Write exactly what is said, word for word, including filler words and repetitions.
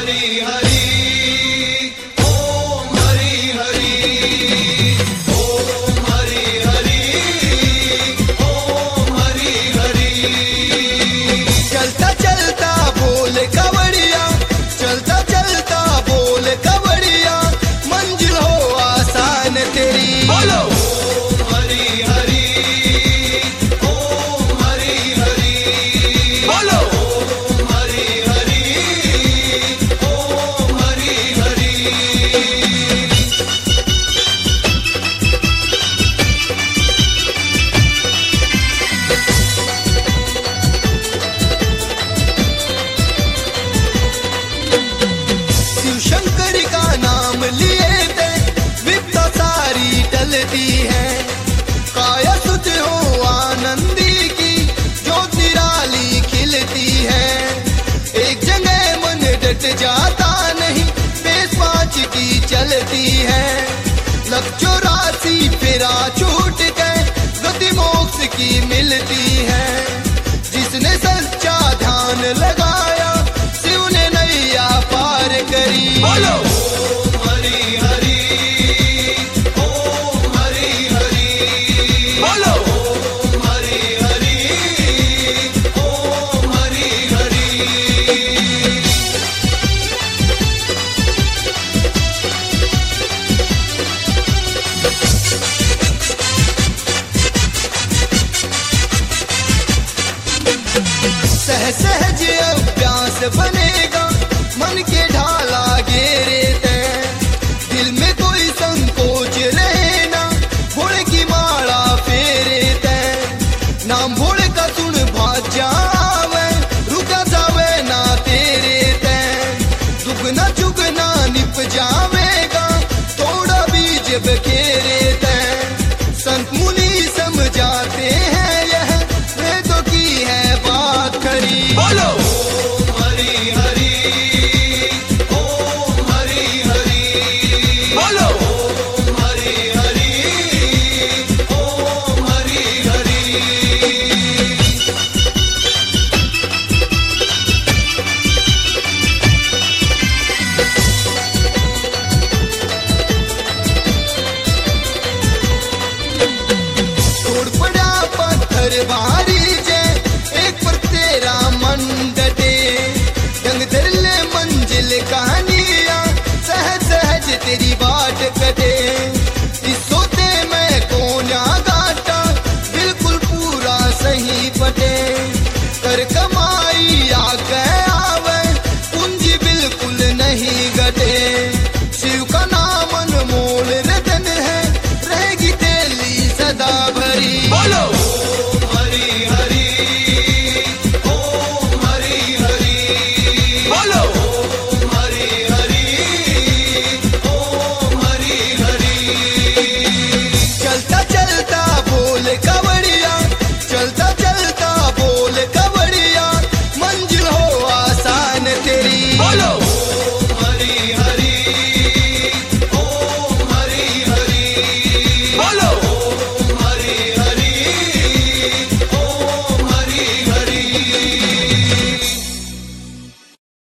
हरि हरि ओम हरि हरि ओम हरि हरि ओम हरि हरि। चलता चलता बोल कवड़िया, चलता चलता बोल कवड़िया, मंजिल हो आसान तेरी। बोलो ओम हरि हरि ओम हरि हरि। बोलो ओम हरि हरि ओम हरि हरि। शिव शंकर का नाम लिए थे विपदा सारी टलती है। काया सुध हो आनंदी की ज्योत निराली खिलती है। एक जगह मन डट जाता नहीं, बेस पाँच की चलती है। लग चौरासी फेरा छूट गए, गति मोक्ष की मिलती है। जिसने सच्चा ध्यान लगाया, शिव ने नैया पार करी। बोलो ओम हरि हरि ओम हरि हरि। बोलो ओम हरि हरि ओम हरि हरि। सह सहज अभ्यास बनेगा, मन की